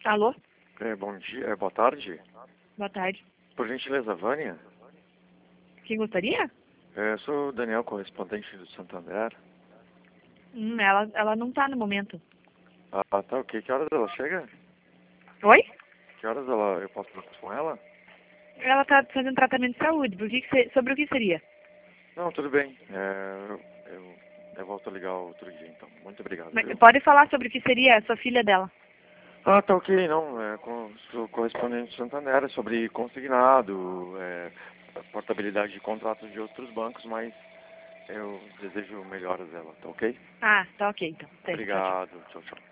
Alô? Bom dia, boa tarde. Boa tarde. Por gentileza, Vânia? Quem gostaria? Eu sou o Daniel, correspondente do Santander. Ela não tá no momento. Ah, tá, ok. Que horas ela chega? Oi? Que horas eu posso falar com ela? Ela tá fazendo tratamento de saúde. Sobre o que seria? Não, tudo bem. Eu volto a ligar outro dia, então. Muito obrigado, viu? Pode falar sobre o que seria a sua filha dela. Ah, tá ok, não. Sou correspondente do Santander, é sobre consignado, portabilidade de contratos de outros bancos, mas eu desejo melhoras dela, tá ok? Ah, tá ok então. Tchau, tchau. Obrigado, tchau, tchau.